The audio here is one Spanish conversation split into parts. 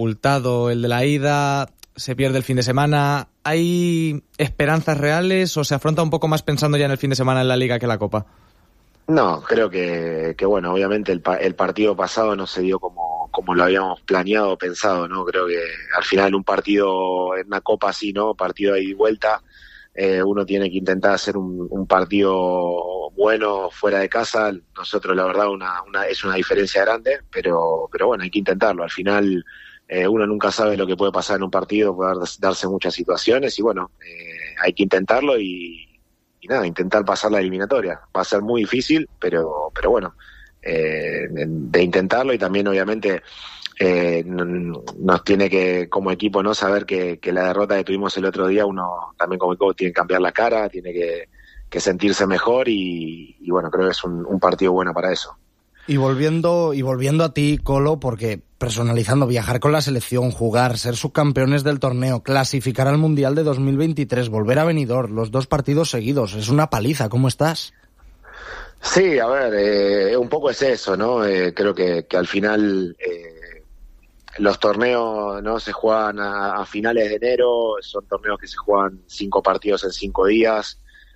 abultado el de la ida, se pierde el fin de semana. ¿Hay esperanzas reales o se afronta un poco más pensando ya en el fin de semana en la Liga que en la Copa? No, creo que bueno, obviamente el partido pasado no se dio como lo habíamos planeado o pensado, ¿no? Creo que al final un partido en una Copa así, ¿no? Partido ahí y vuelta, uno tiene que intentar hacer un partido bueno fuera de casa. Nosotros, la verdad, es una diferencia grande, pero bueno, hay que intentarlo. Al final, uno nunca sabe lo que puede pasar en un partido, puede darse muchas situaciones y bueno, hay que intentarlo y nada, intentar pasar la eliminatoria. Va a ser muy difícil, pero bueno, de intentarlo y también obviamente nos tiene que, como equipo, no saber que la derrota que tuvimos el otro día, uno también como equipo tiene que cambiar la cara, tiene que sentirse mejor y bueno, creo que es un partido bueno para eso. Y volviendo a ti, Colo, porque personalizando, viajar con la selección, jugar, ser subcampeones del torneo, clasificar al Mundial de 2023, volver a Benidorm, los 2 partidos seguidos, es una paliza. ¿Cómo estás? Sí, a ver, un poco es eso, ¿no? Creo que al final los torneos no se juegan a finales de enero, son torneos que se juegan 5 partidos en 5 días.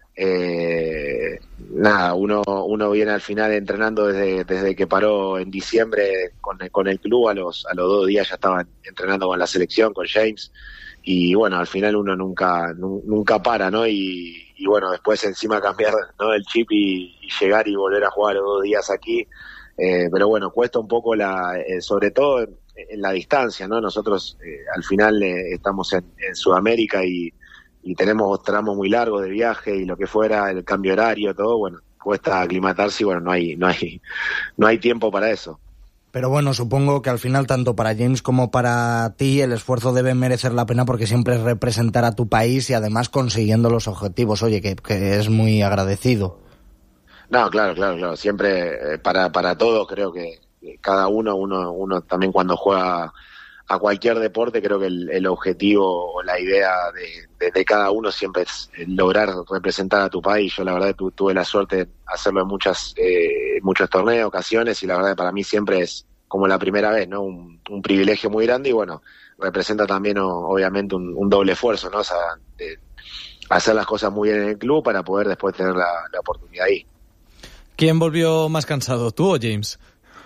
Nada, uno viene al final entrenando desde que paró en diciembre con el club, a los 2 días ya estaban entrenando con la selección, con James, y bueno, al final uno nunca para, ¿no? Y bueno, después encima cambiar, ¿no?, el chip y llegar y volver a jugar los 2 días aquí, pero bueno, cuesta un poco sobre todo en la distancia, ¿no? Nosotros al final estamos en Sudamérica y tenemos tramos muy largos de viaje y lo que fuera, el cambio horario, todo, bueno, cuesta aclimatarse y bueno, no hay tiempo para eso. Pero bueno, supongo que al final, tanto para James como para ti, el esfuerzo debe merecer la pena porque siempre es representar a tu país y además consiguiendo los objetivos. Oye, que es muy agradecido. No, claro. Siempre para todos creo que cada uno también cuando juega a cualquier deporte, creo que el objetivo o la idea de cada uno siempre es lograr representar a tu país. Yo la verdad tuve la suerte de hacerlo en muchos torneos, ocasiones, y la verdad para mí siempre es como la primera vez, ¿no? Un privilegio muy grande y bueno, representa también obviamente un doble esfuerzo, ¿no? O sea, hacer las cosas muy bien en el club para poder después tener la oportunidad ahí. ¿Quién volvió más cansado, tú o James?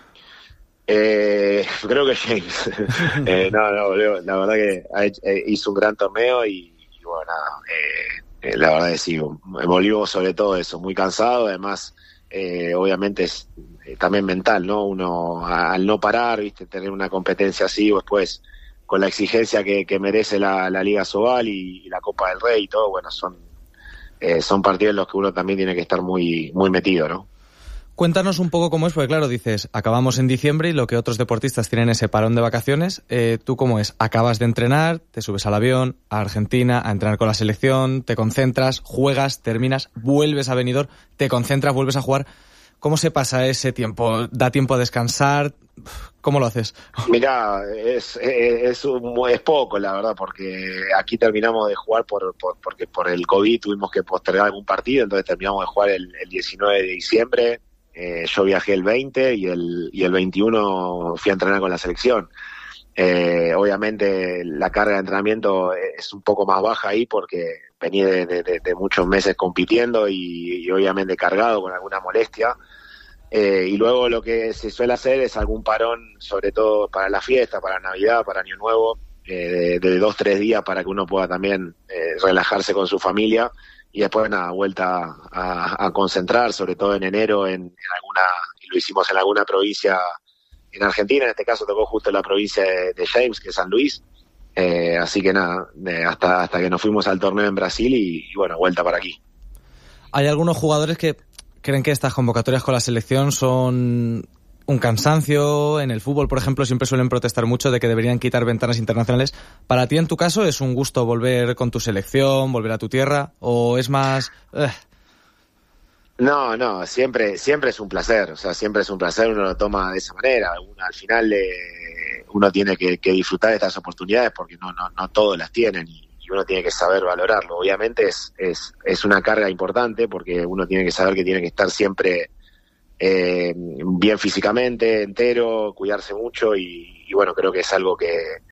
Creo que James. La verdad que hizo un gran torneo y bueno, la verdad que sí, volvió sobre todo eso, muy cansado, además obviamente es también mental, ¿no? Uno al no parar, viste, tener una competencia así, o después con la exigencia que merece la Liga Sobal y la Copa del Rey y todo, bueno, son partidos en los que uno también tiene que estar muy, muy metido, ¿no? Cuéntanos un poco cómo es, porque claro, dices, acabamos en diciembre y lo que otros deportistas tienen ese parón de vacaciones. ¿Tú cómo es? Acabas de entrenar, te subes al avión a Argentina a entrenar con la selección, te concentras, juegas, terminas, vuelves a Benidorm, te concentras, vuelves a jugar. ¿Cómo se pasa ese tiempo? ¿Da tiempo a descansar? ¿Cómo lo haces? Mirá, es poco, la verdad, porque aquí terminamos de jugar porque por el COVID tuvimos que postergar algún partido, entonces terminamos de jugar el 19 de diciembre. Yo viajé el 20 y el 21 fui a entrenar con la selección. Obviamente la carga de entrenamiento es un poco más baja ahí porque venía de muchos meses compitiendo y obviamente cargado con alguna molestia. Y luego lo que se suele hacer es algún parón, sobre todo para la fiesta, para Navidad, para Año Nuevo, de 2-3 días para que uno pueda también relajarse con su familia. Y después nada, vuelta a concentrar, sobre todo en enero, en alguna, y lo hicimos en alguna provincia en Argentina, en este caso tocó justo la provincia de James, que es San Luis, así que nada, hasta que nos fuimos al torneo en Brasil y bueno, vuelta para aquí. Hay algunos jugadores que creen que estas convocatorias con la selección son un cansancio. En el fútbol, por ejemplo, siempre suelen protestar mucho de que deberían quitar ventanas internacionales. ¿Para ti, en tu caso, es un gusto volver con tu selección, volver a tu tierra, o es más...? No, siempre es un placer, o sea, siempre es un placer, uno lo toma de esa manera. Al final uno tiene que disfrutar de estas oportunidades porque no todos las tienen y uno tiene que saber valorarlo. Obviamente es una carga importante porque uno tiene que saber que tiene que estar siempre bien físicamente, entero, cuidarse mucho y bueno, creo que es algo que